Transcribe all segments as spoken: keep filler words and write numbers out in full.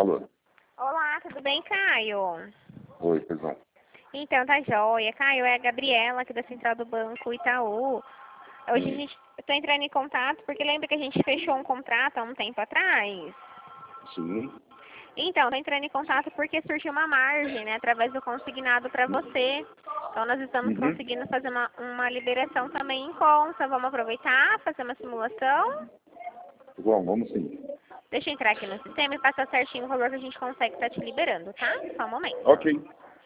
Alô? Olá, tudo bem, Caio? Oi, pessoal. Então, tá joia. Caio, é a Gabriela aqui da Central do Banco Itaú. Hoje a Hum. gente, eu tô entrando em contato porque lembra que a gente fechou um contrato há um tempo atrás? Sim. Então, tô entrando em contato porque surgiu uma margem, né, através do consignado para você. Então, nós estamos Uhum. conseguindo fazer uma, uma liberação também em conta. Vamos aproveitar, fazer uma simulação? Bom, vamos sim. Deixa eu entrar aqui no sistema e passar certinho o valor que a gente consegue estar te liberando, tá? Só um momento. Ok.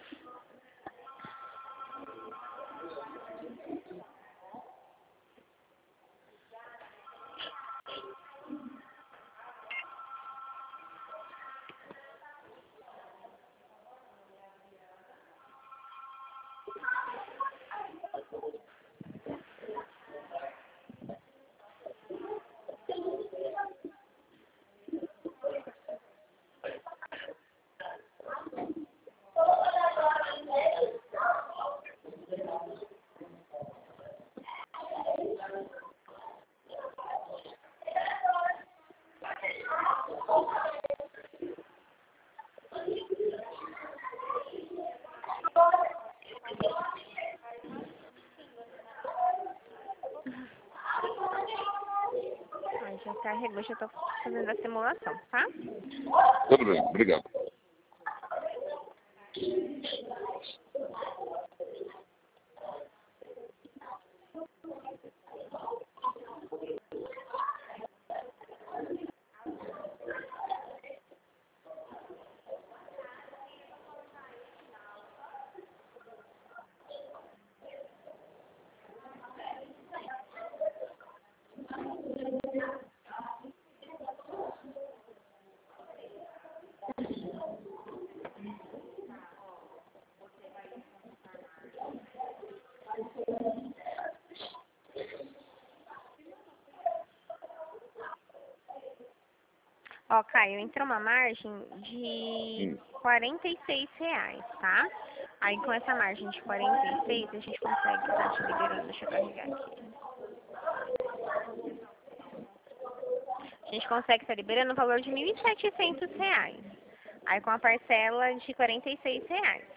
Ai, já carregou, já tô fazendo a simulação, tá? Tudo bem, obrigado. Ó, Caio, entrou uma margem de Hum. quarenta e seis reais, tá? Aí com essa margem de quarenta e seis a gente consegue estar te liberando. Deixa eu carregar aqui. A gente consegue estar liberando o valor de mil e setecentos reais. Aí com a parcela de quarenta e seis reais.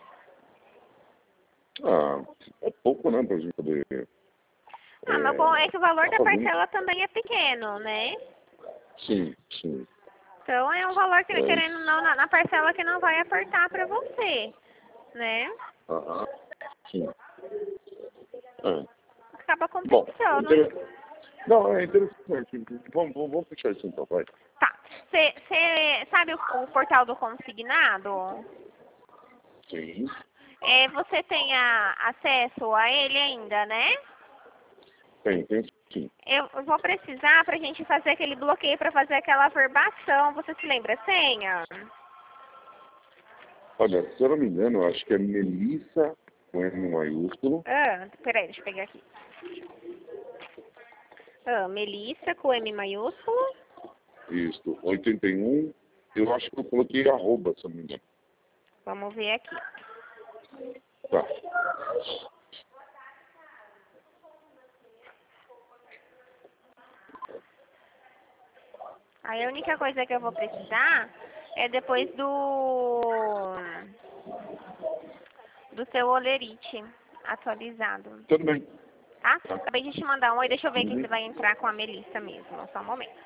Ah, é pouco, né, pra gente poder... Ah, mas com- é que o valor tá da fazendo. parcela também é pequeno, né? Sim, sim. Então é um valor que, É, querendo ou não, na, na parcela que não vai apertar pra você, né? aham, sim. É. Acaba Bom, compensando. inter... não, é interessante. Vamos, vamos, vamos fechar isso então, vai. Tá. Você sabe o, o portal do consignado? Sim. É, você tem a, acesso a ele ainda, né? Tem, tem sim. Eu, eu vou precisar pra gente fazer aquele bloqueio pra fazer aquela averbação. Você se lembra a senha? Olha, se eu não me engano, eu acho que é Melissa com M maiúsculo. Ah, peraí, deixa eu pegar aqui. Ah, Melissa com M maiúsculo. Isso, oitenta e um. Eu acho que eu coloquei arroba, se eu não me engano. Vamos ver aqui. Tá. Aí a única coisa que eu vou precisar é depois do do seu olerite atualizado, Tudo bem. tá? Tá. Acabei de te mandar um, aí deixa eu ver aqui Uhum. se vai entrar com a Melissa mesmo, só um momento.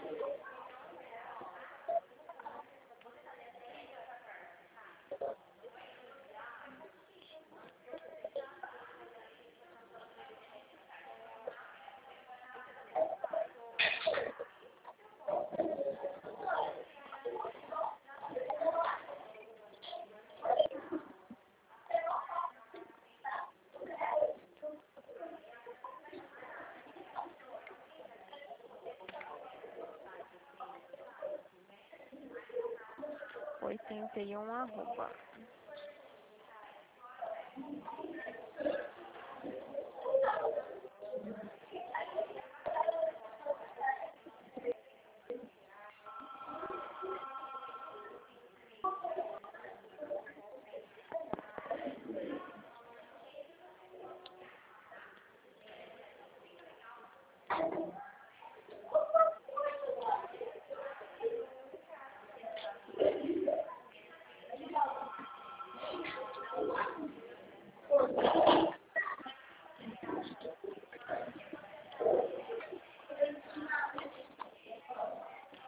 oitenta e um arroba.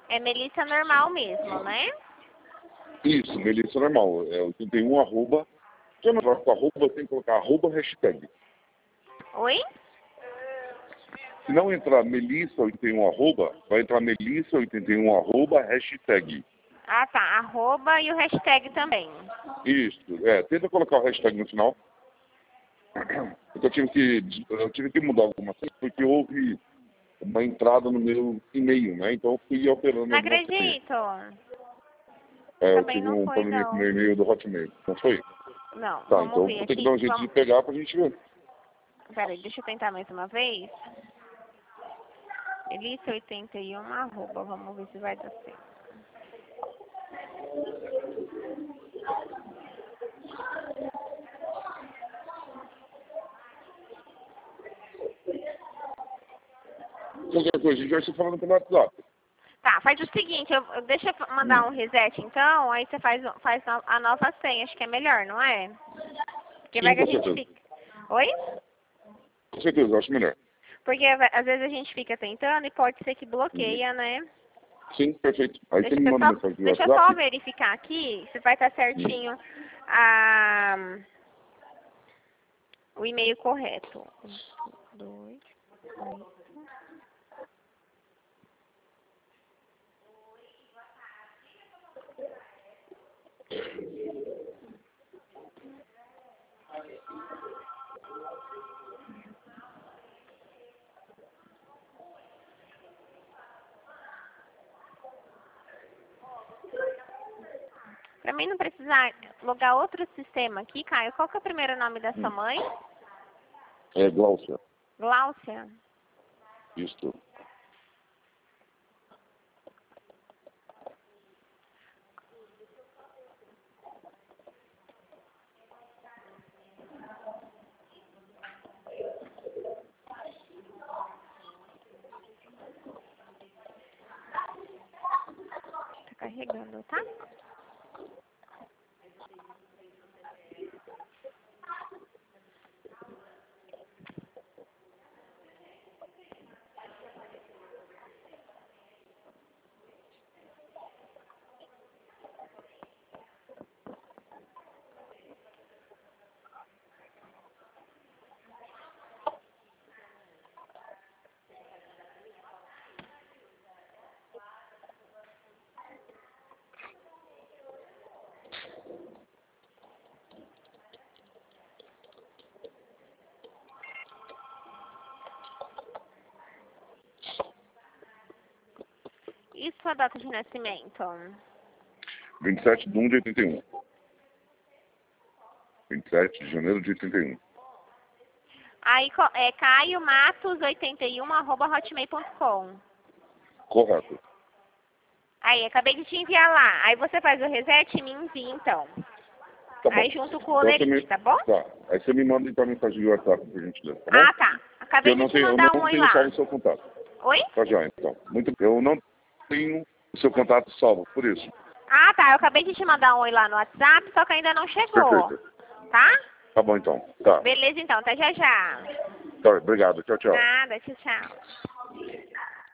É Melissa normal mesmo, né? Isso, Melissa normal. É oitenta e um arroba. Se eu não coloco arroba, tem que colocar arroba hashtag. Oi? Se não entrar Melissa oitenta e um arroba, vai entrar Melissa oitenta e um arroba hashtag. Ah, tá. Arroba e o hashtag também. Isso, é. Tenta colocar o hashtag no final. Porque eu tive que, eu tive que mudar algumas coisas, porque houve uma entrada no meu e-mail, né? Então eu fui alterando Não algumas coisas. acredito. É, eu Também tive não um foi, problema com o não. meu e-mail do Hotmail. Não foi? Não, Tá, vamos então ver vou ter que aqui. dar um jeito Vamos... de pegar pra gente ver. Peraí, deixa eu tentar mais uma vez. Melissa oitenta e um arroba. Vamos ver se vai dar certo. Qualquer coisa, a gente vai se falando pelo WhatsApp. Tá, faz o seguinte, eu, eu- deixa eu mandar um reset então, aí você faz, o- faz a a nova senha, acho que é melhor, não é? Porque vai Sim, que a com gente certeza. fica... Oi? Com certeza, eu acho melhor. Porque vai- às vezes a gente fica tentando e pode ser que Uhum. bloqueia, né? Sim, perfeito. Aí você Deixa me eu manda só, mensagem no deixa eu só WhatsApp. verificar aqui se vai estar Hum. certinho a, o e-mail correto. Um, dois, oito. Pra mim não precisar logar outro sistema aqui, Caio, qual que é o primeiro nome da sua Hum. mãe? É, Glaucia. Gláucia? Isso. Tá carregando, tá? E sua data de nascimento? vinte e sete de um de oitenta e um. vinte e sete de janeiro de oitenta e um. Aí co- é caio matos oitenta e um arroba hotmail ponto com. Correto. Aí, acabei de te enviar lá. Aí você faz o reset e me envia, então. Tá bom. Aí junto com o Então, você Olerite, me... tá bom? Tá. Aí você me manda então a mensagem do WhatsApp, por gentileza, tá bom? Ah, tá. Porque Acabei eu de não te tenho, eu mandar um não oi tenho salvo lá. o seu contato. Oi? Tá já, então. Muito... Eu não tenho o seu contato salvo, por isso. Ah, tá. Eu acabei de te mandar um oi lá no WhatsApp, só que ainda não chegou. Perfeito. Tá? Tá bom, então. Tá. Beleza, então. Até já já. Tá, obrigado. Tchau, tchau. Nada. Tchau, tchau.